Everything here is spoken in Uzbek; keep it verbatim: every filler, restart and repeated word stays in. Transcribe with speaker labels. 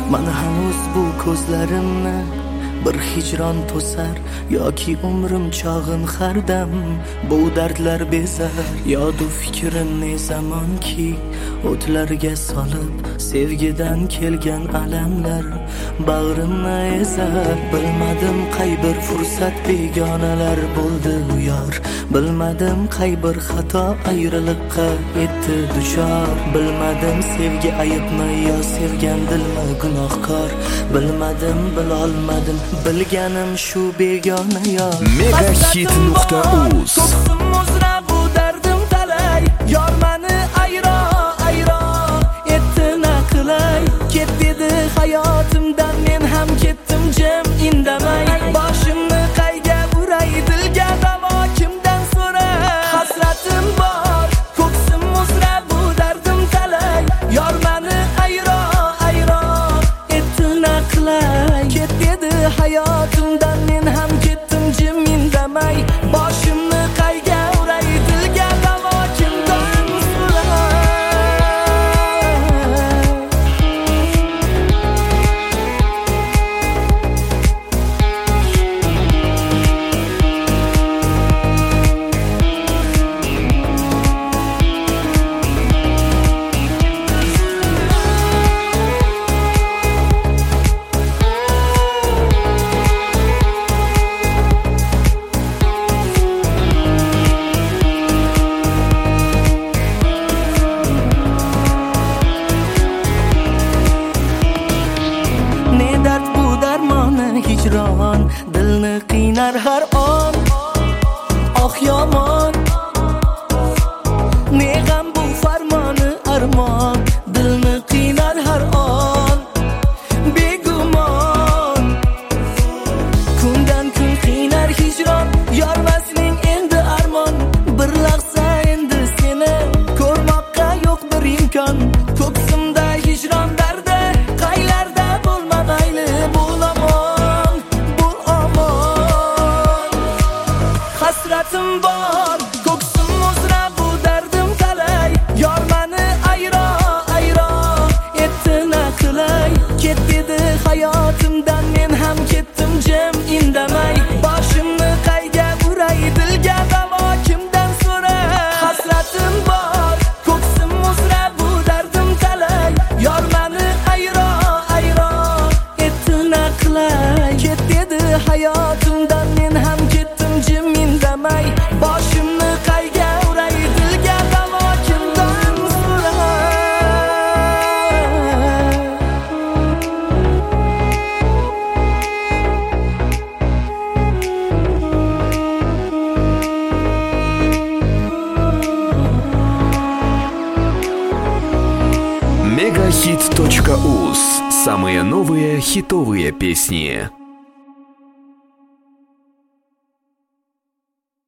Speaker 1: man hanuz bu ko'zlarimni bir hijron to'sar yoki umrim chog'in hardam bu dardlar bezar. Yodu fikrim ne zamonki o'tlarga solib sevgidan kelgan alamlar bag'rimni ezar. Bilmadim qay bir fursat begonalar bo'ldi u yor, bilmadim qay bir xato ayriliqqa etdi duchor. Bilmadim sevgi ayibmi yo sevgan dilmi gunohkor, bilmadim bilolmadim bilganim shu begona yor.
Speaker 2: Megahit nuqta uz
Speaker 1: Ko'ksim uzra bu dardim talay, yor mani ayro ayro etdi na qilay. Ket dedi hayotimdan, men ham ketdim jim indamay. Boshimni qayga uray, dilga davo kimdan so'ray. Hasratim bor, ko'ksim uzra bu dardim talay, yor mani ayro ayro etdi na qilay. Ket dedi hayotimdan, men ham ketdim jim indamay. Boshimni qayga uray, dilga davo kimdan so'ray. Ne dard bu darmoni hijron, dilni qiynar har on. Oh yomon, ne g'am bu farmoni armon, dilni qiynar har on. Begumon, kundan kun qiynar hijron, yormasning endi armon. Bir lahza endi seni ko'rmoqqa yo'q bir imkon. Ko'ksimda hijron dardi, qaylarda bo'lma mayli bo'l omon, bo'l omon. Hasratim bor, ko'ksim uzra bu dardim talay, yor mani ayro ayro etdi na qilay. Ket dedi hayotimdan, men ham ketdim jim indamay. Boshimni qayga uray, dilga davo kimdan so'ray. Hasratim bor, ko'ksim uzra bu dardim talay, yor mani ayro ayro etdi na qilay. Ket dedi hayotimdan, men ham ketdim jim indamay. Boshimni qayga uray, dilga davo kimdan so'ray.
Speaker 2: Megahit точка уз. Самые новые хитовые песни.